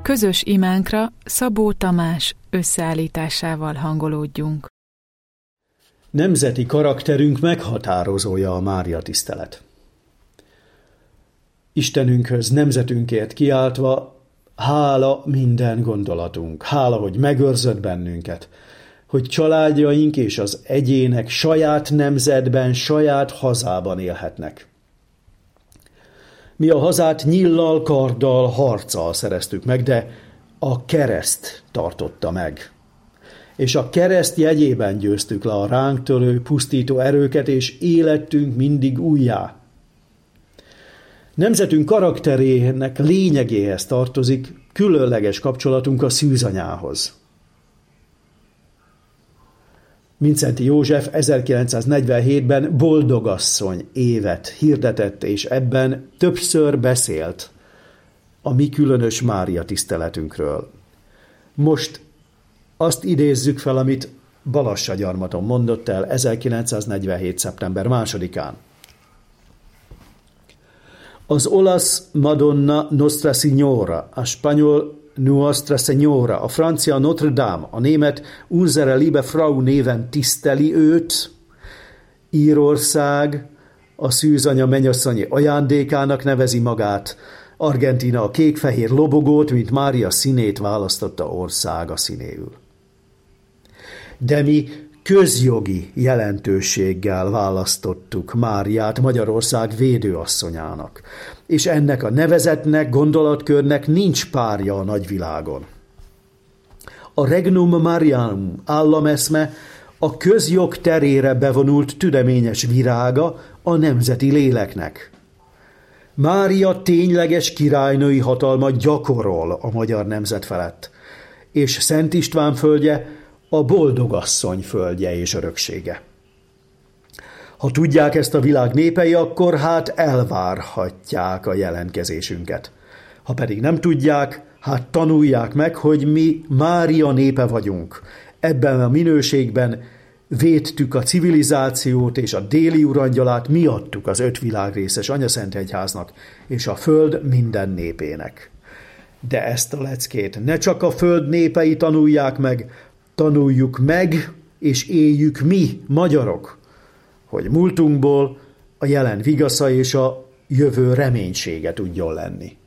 Közös imánkra Szabó Tamás összeállításával hangolódjunk. Nemzeti karakterünk meghatározója a Mária tisztelet. Istenünkhöz nemzetünkért kiáltva, hála minden gondolatunk, hála, hogy megőrzött bennünket, hogy családjaink és az egyének saját nemzetben, saját hazában élhetnek. Mi a hazát nyillal, karddal, harccal szereztük meg, de a kereszt tartotta meg. És a kereszt jegyében győztük le a ránk törő, pusztító erőket, és élettünk mindig újjá. Nemzetünk karakterének lényegéhez tartozik különleges kapcsolatunk a szűzanyához. Mindszenty József 1947-ben boldogasszony évet hirdetett, és ebben többször beszélt a mi különös Mária tiszteletünkről. Most azt idézzük fel, amit Balassagyarmaton mondott el 1947. szeptember 2-án. Az olasz Madonna Nostra Signora, a spanyol Nuestra Señora, a francia Notre Dame, a német Unsere liebe Frau néven tiszteli őt, Írország a szűzanya mennyasszonyi ajándékának nevezi magát, Argentína a kék-fehér lobogót, mint Mária színét választotta országa színéül. De mi közjogi jelentőséggel választottuk Máriát Magyarország védőasszonyának, és ennek a nevezetnek, gondolatkörnek nincs párja a nagyvilágon. A Regnum Marianum állameszme a közjog terére bevonult tüdeményes virága a nemzeti léleknek. Mária tényleges királynői hatalma gyakorol a magyar nemzet felett, és Szent István földje a boldogasszony földje és öröksége. Ha tudják ezt a világ népei, akkor hát elvárhatják a jelentkezésünket. Ha pedig nem tudják, hát tanulják meg, hogy mi Mária népe vagyunk. Ebben a minőségben védtük a civilizációt, és a déli urangyalát mi adtuk az 5 világrészes Anyaszentegyháznak és a föld minden népének. De ezt a leckét ne csak a föld népei tanulják meg, tanuljuk meg, és éljük mi, magyarok, hogy múltunkból a jelen vigasza és a jövő reménysége tudjon lenni.